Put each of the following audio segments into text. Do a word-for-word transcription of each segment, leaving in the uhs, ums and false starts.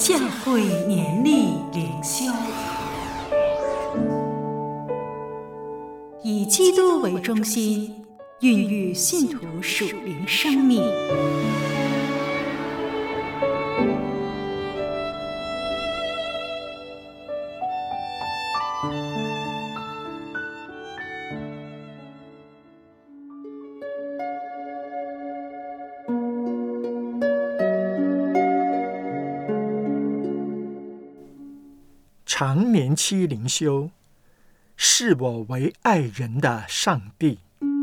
教会年历灵修，以基督为中心，孕育信徒属灵生命。 常年期灵修，视我为爱人的上帝。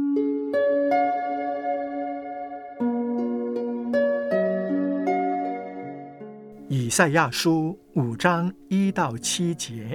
以赛亚书五章一到七节。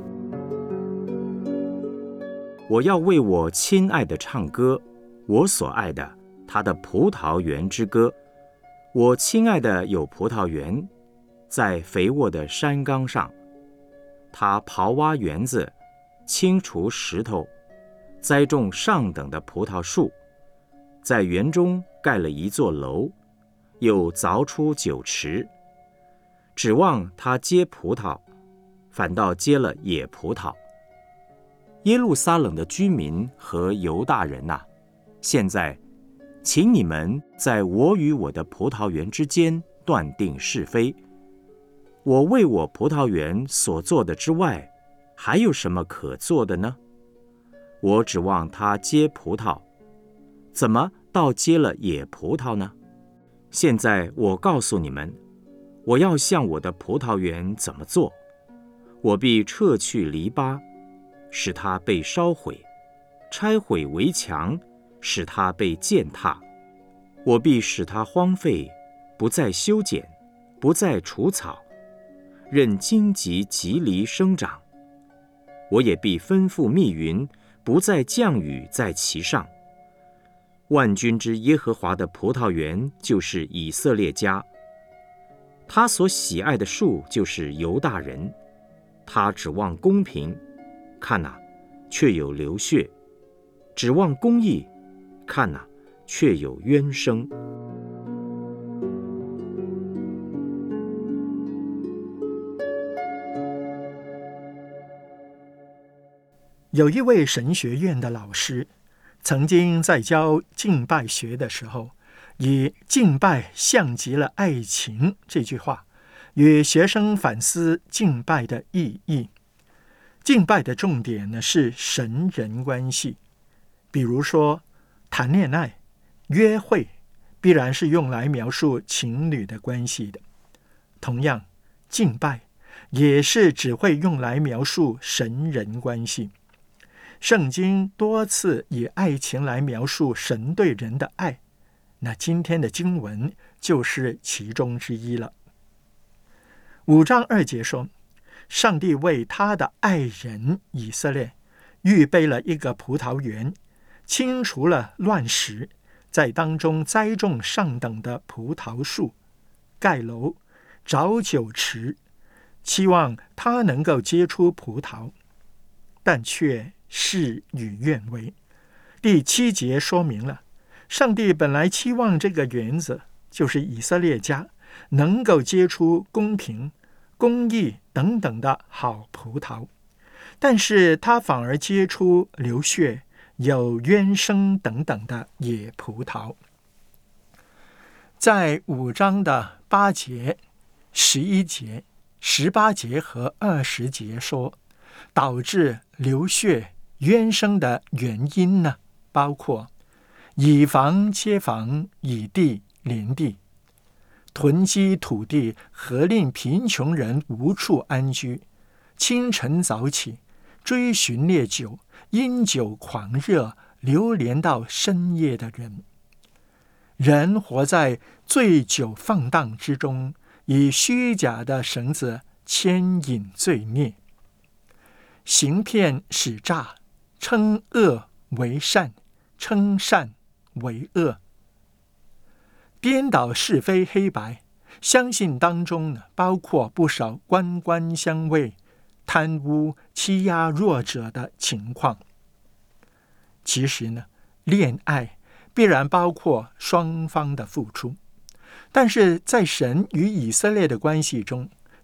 我要为我亲爱的唱歌，我所爱的，他的葡萄园之歌。我亲爱的有葡萄园，在肥沃的山冈上。他刨挖园子，清除石头，栽种上等的葡萄树，在园中盖了一座楼，又凿出酒池，指望他结葡萄，反倒结了野葡萄。耶路撒冷的居民和犹大人哪、啊，现在请你们在我与我的葡萄园之间断定是非。我为我葡萄园所做的之外，还有什么可做的呢？我指望它结葡萄，怎么倒结了野葡萄呢？现在我告诉你们，我要向我的葡萄园怎么做？我必撤去篱笆，使它被烧毁；拆毁围墙，使它被践踏。我必使它荒废，不再修剪，不再除草，任荆棘蒺藜生长。我也必吩咐密云，不再降雨在其上。万军之耶和华的葡萄园就是以色列家，他所喜爱的树就是犹大人。他指望公平，看哪、啊，却有流血；指望公义，看哪、啊，却有冤声。 有一位神学院的老师，曾经在教敬拜学的时候，以敬拜像极了爱情这句话，与学生反思敬拜的意义。敬拜的重点呢是神人关系，比如说谈恋爱、约会，必然是用来描述情侣的关系的。同样，敬拜也是只会用来描述神人关系。圣经多次以爱情来描述神对人的爱，那今天的经文就是其中之一了。五章二节说，上帝为他的爱人以色列预备了一个葡萄园，清除了乱石，在当中栽种上等的葡萄树，盖楼，凿酒池，期望他能够结出葡萄，但却事与愿违。第七节说明了，上帝本来期望这个园子，就是以色列家，能够结出公平、公义等等的好葡萄，但是他反而结出流血、有冤声等等的野葡萄。在五章的八节、十一节、十八节和二十节说，导致流血冤声的原因呢，包括以房接房，以地连地，囤积土地，和令贫穷人无处安居，清晨早起，追寻烈酒，因酒狂热，流连到深夜的人。人活在醉酒放荡之中，以虚假的绳子牵引罪孽，行骗使诈，称恶为善，称善为恶，颠倒是非黑白。相信当中呢，包括不少官官相卫、贪污、欺压弱者的情况。其实呢，恋爱必然包括双方的付出，但是在神与以色列的关系中，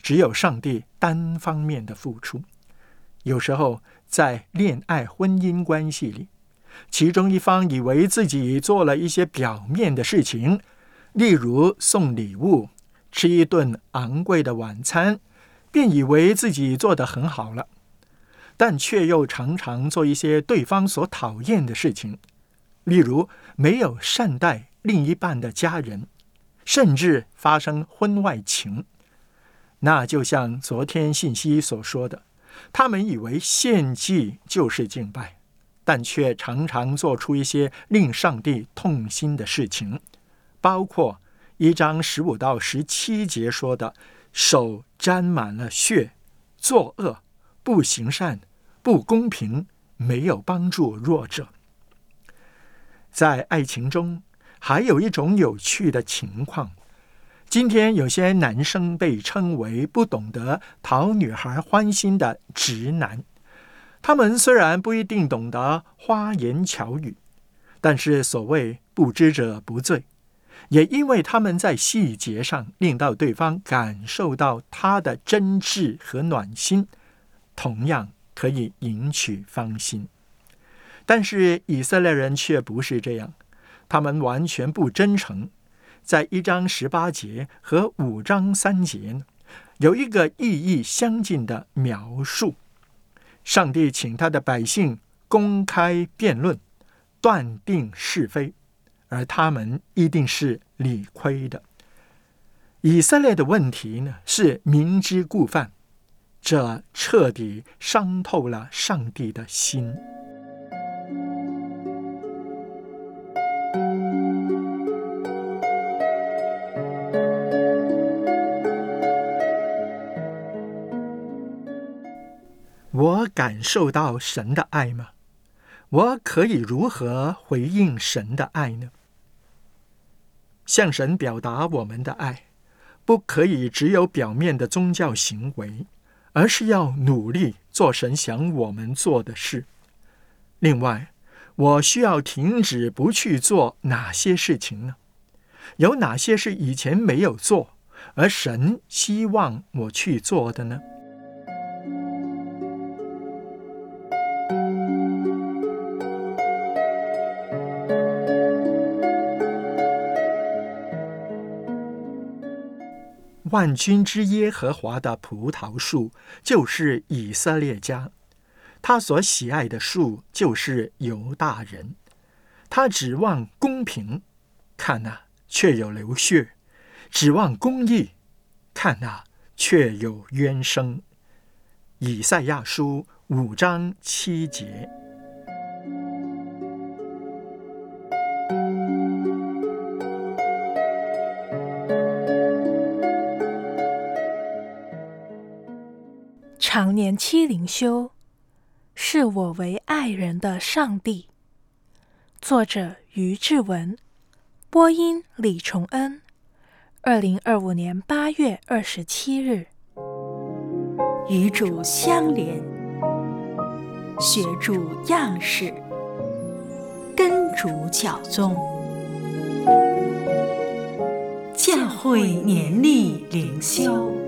只有上帝单方面的付出。有时候在恋爱婚姻关系里，其中一方以为自己做了一些表面的事情，例如送礼物、吃一顿昂贵的晚餐，便以为自己做得很好了，但却又常常做一些对方所讨厌的事情，例如没有善待另一半的家人，甚至发生婚外情。那就像昨天信息所说的，他们以为献祭就是敬拜，但却常常做出一些令上帝痛心的事情，包括一章十五到十七节说的，手沾满了血，作恶，不行善，不公平，没有帮助弱者。在爱情中，还有一种有趣的情况，今天有些男生被称为不懂得讨女孩欢心的直男。他们虽然不一定懂得花言巧语，但是所谓不知者不罪，也因为他们在细节上令到对方感受到他的真挚和暖心，同样可以引起芳心。但是以色列人却不是这样，他们完全不真诚。在一章十八节和五章三节有一个意义相近的描述。上帝请他的百姓公开辩论，断定是非，而他们一定是理亏的。以色列的问题呢，是明知故犯，这彻底伤透了上帝的心。我感受到神的爱吗？我可以如何回应神的爱呢？向神表达我们的爱，不可以只有表面的宗教行为，而是要努力做神想我们做的事。另外，我需要停止不去做哪些事情呢？有哪些是以前没有做，而神希望我去做的呢？万军之耶和华的葡萄树就是以色列家，他所喜爱的树就是犹大人。他指望公平，看哪，却有流血；指望公义，看哪，却有冤声。以赛亚书五章七节。 常年期灵修，视我为爱人的上帝。作者于志文，播音李崇恩。二零二五年八月二十七日。 与主相连，学主样式，跟主教宗，教会年历灵修。